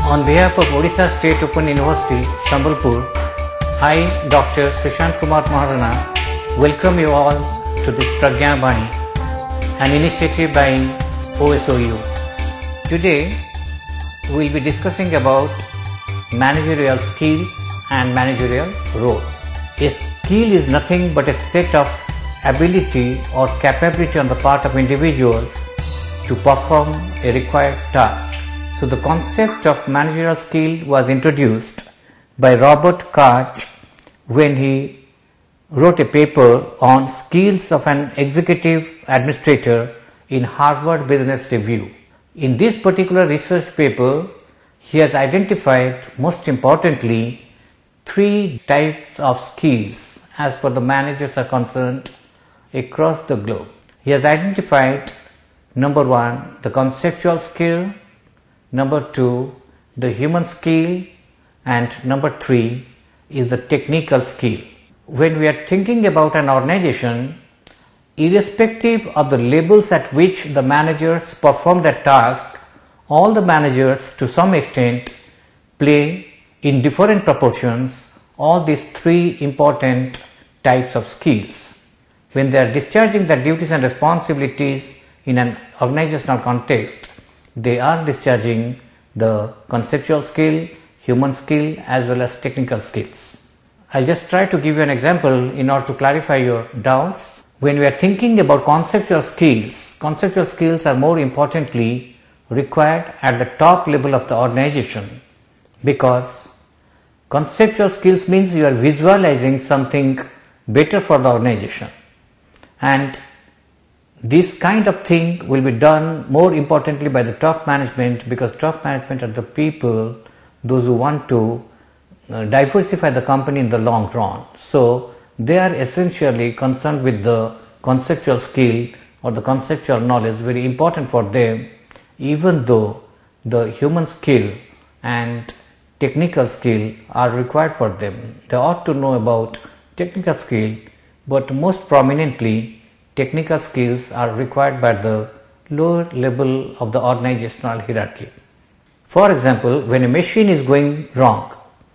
On behalf of Odisha State Open University, Sambalpur, I, Dr. Sushant Kumar Maharana, welcome you all to this Pragyan Bani, an initiative by OSOU. Today, we will be discussing about managerial skills and managerial roles. A skill is nothing but a set of ability or capability on the part of individuals to perform a required task. So the concept of managerial skill was introduced by Robert Koch when he wrote a paper on skills of an executive administrator in Harvard Business Review. In this particular research paper, he has identified, most importantly, 3 types of skills as per the managers are concerned across the globe. He has identified number 1, the conceptual skill, number 2, the human skill, and number 3 is the technical skill. When we are thinking about an organization, irrespective of the levels at which the managers perform their task, all the managers to some extent play in different proportions all these 3 important types of skills. When they are discharging their duties and responsibilities in an organizational context, they are discharging the conceptual skill, human skill as well as technical skills. I'll just try to give you an example in order to clarify your doubts. When we are thinking about conceptual skills are more importantly required at the top level of the organization, because conceptual skills means you are visualizing something better for the organization, and this kind of thing will be done more importantly by the top management, because top management are the people, those who want to diversify the company in the long run. So they are essentially concerned with the conceptual skill or the conceptual knowledge, very important for them, even though the human skill and technical skill are required for them. They ought to know about technical skill, but most prominently technical skills are required by the lower level of the organizational hierarchy. For example, when a machine is going wrong,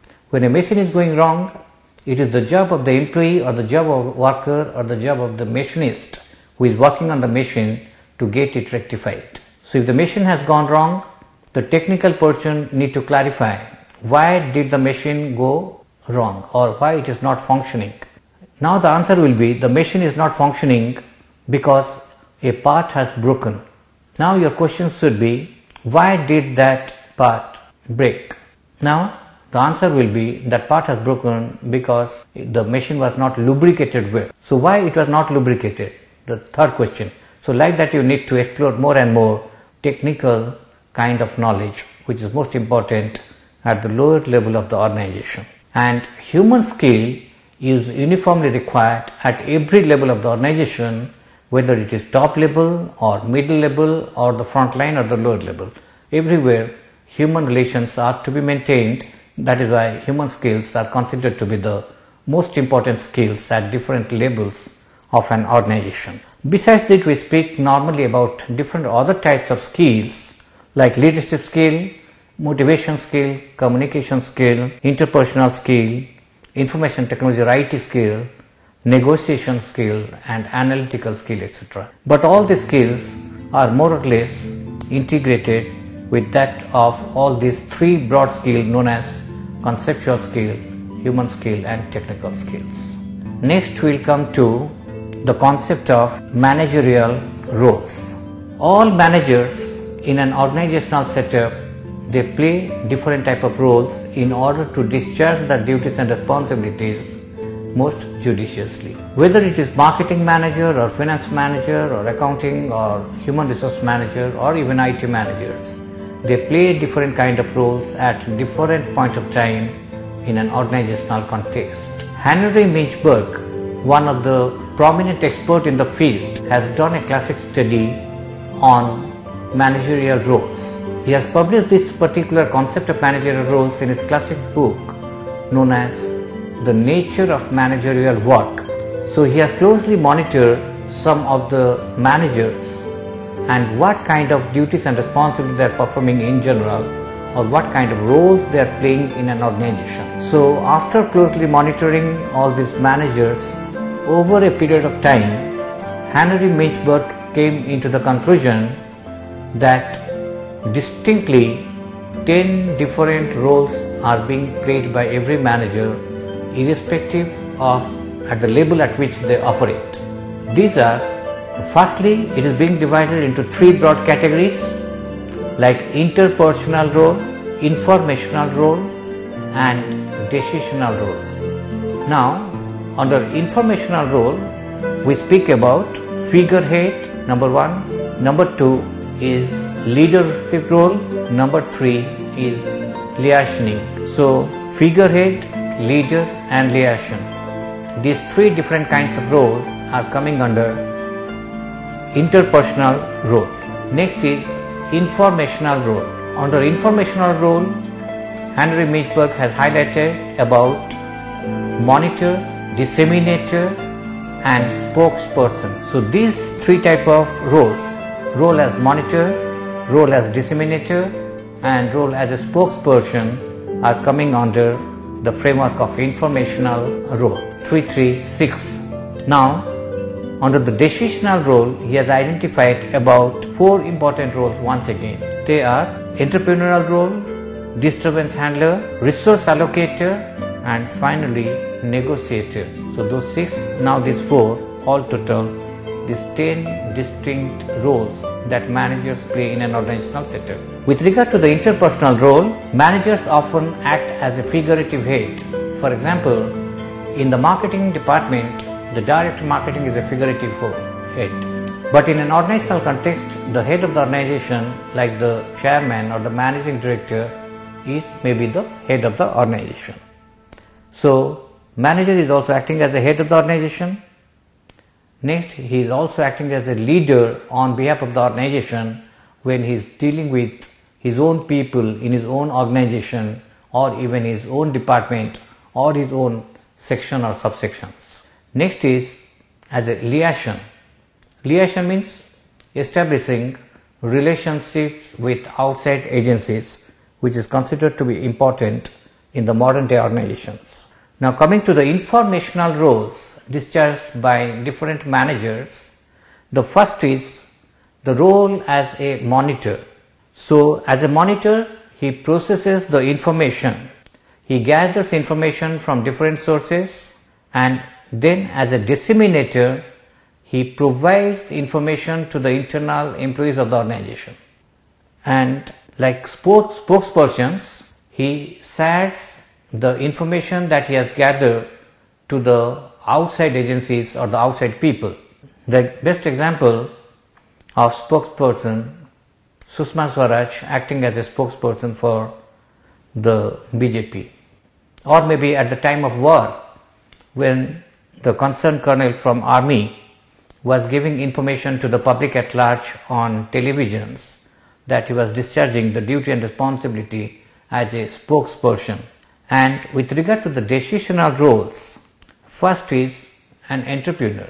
it is the job of the employee or the job of worker or the job of the machinist who is working on the machine to get it rectified. So if the machine has gone wrong, the technical person need to clarify why did the machine go wrong or why it is not functioning. Now the answer will be the machine is not functioning because a part has broken. Now your question should be, why did that part break? Now the answer will be that part has broken because the machine was not lubricated well. So why it was not lubricated? The third question. So like that you need to explore more and more technical kind of knowledge, which is most important at the lower level of the organization. And human skill is uniformly required at every level of the organization, whether it is top level or middle level or the front line or the lower level. Everywhere human relations are to be maintained. That is why human skills are considered to be the most important skills at different levels of an organization. Besides that, we speak normally about different other types of skills like leadership skill, motivation skill, communication skill, interpersonal skill, information technology or IT skill, negotiation skill and analytical skill, etc. But all these skills are more or less integrated with that of all these 3 broad skills known as conceptual skill, human skill and technical skills. Next we will come to the concept of managerial roles. All managers in an organizational setup, they play different type of roles in order to discharge their duties and responsibilities most judiciously. Whether it is marketing manager or finance manager or accounting or human resource manager or even IT managers, they play different kind of roles at different point of time in an organizational context. Henry Minchberg, one of the prominent expert in the field, has done a classic study on managerial roles. He has published this particular concept of managerial roles in his classic book known as The Nature of Managerial Work. So he has closely monitored some of the managers and what kind of duties and responsibilities they are performing in general or what kind of roles they are playing in an organization. So after closely monitoring all these managers over a period of time, Henry Mintzberg came into the conclusion that distinctly 10 different roles are being played by every manager irrespective of at the level at which they operate. These are, firstly, it is being divided into 3 broad categories like interpersonal role, informational role and decisional roles. Now, under informational role, we speak about figurehead, number 1, number 2 is leadership role, number 3 is liaising. So, figurehead, leader and liaison. These 3 different kinds of roles are coming under interpersonal role. Next is informational role. Under informational role, Henry Mintzberg has highlighted about monitor, disseminator and spokesperson. So these 3 types of roles, role as monitor, role as disseminator and role as a spokesperson are coming under the framework of informational role. 336. Now, under the decisional role, he has identified about 4 important roles once again. They are entrepreneurial role, disturbance handler, resource allocator and finally negotiator. So those 6, now these 4, all total, these 10 distinct roles that managers play in an organizational setup. With regard to the interpersonal role, managers often act as a figurative head. For example, in the marketing department, the director of marketing is a figurative head. But in an organizational context, the head of the organization, like the chairman or the managing director, is maybe the head of the organization. So, manager is also acting as the head of the organization. Next, he is also acting as a leader on behalf of the organization when he is dealing with his own people in his own organization or even his own department or his own section or subsections. Next is as a liaison. Liaison means establishing relationships with outside agencies, which is considered to be important in the modern day organizations. Now coming to the informational roles discharged by different managers, the first is the role as a monitor. So as a monitor, he processes the information. He gathers information from different sources and then as a disseminator, he provides information to the internal employees of the organization. And like spokespersons, he shares the information that he has gathered to the outside agencies or the outside people. The best example of spokesperson, Sushma Swaraj acting as a spokesperson for the BJP, or maybe at the time of war when the concerned colonel from army was giving information to the public at large on televisions that he was discharging the duty and responsibility as a spokesperson. And with regard to the decisional roles, first is an entrepreneur.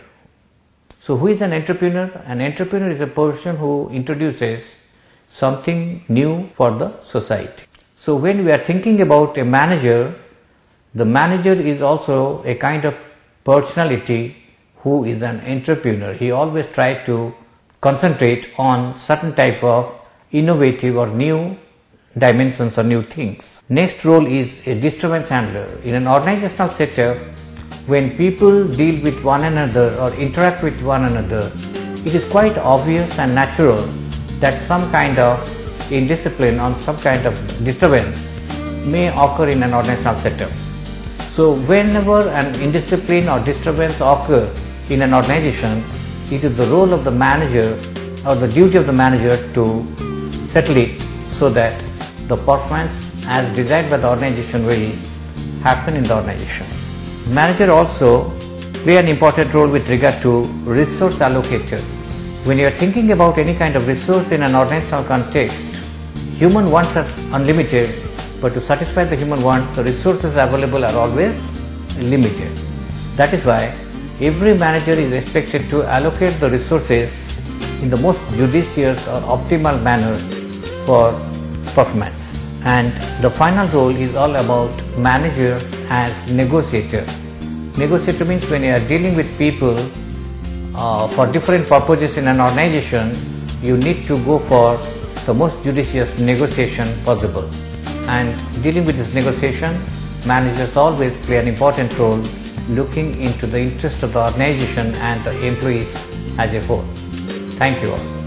So who is an entrepreneur? An entrepreneur is a person who introduces something new for the society. So when we are thinking about a manager, the manager is also a kind of personality who is an entrepreneur. He always tries to concentrate on certain type of innovative or new dimensions or new things. Next role is a disturbance handler. In an organizational setup, when people deal with one another or interact with one another, it is quite obvious and natural that some kind of indiscipline or some kind of disturbance may occur in an organizational setup. So whenever an indiscipline or disturbance occurs in an organization, it is the role of the manager or the duty of the manager to settle it so that the performance as desired by the organization will happen in the organization. Manager also play an important role with regard to resource allocator. When you are thinking about any kind of resource in an organizational context, human wants are unlimited, but to satisfy the human wants, the resources available are always limited. That is why every manager is expected to allocate the resources in the most judicious or optimal manner for performance. And the final role is all about manager as negotiator. Negotiator means when you are dealing with people for different purposes in an organization, you need to go for the most judicious negotiation possible. And dealing with this negotiation, managers always play an important role, looking into the interest of the organization and the employees as a whole. Thank you all.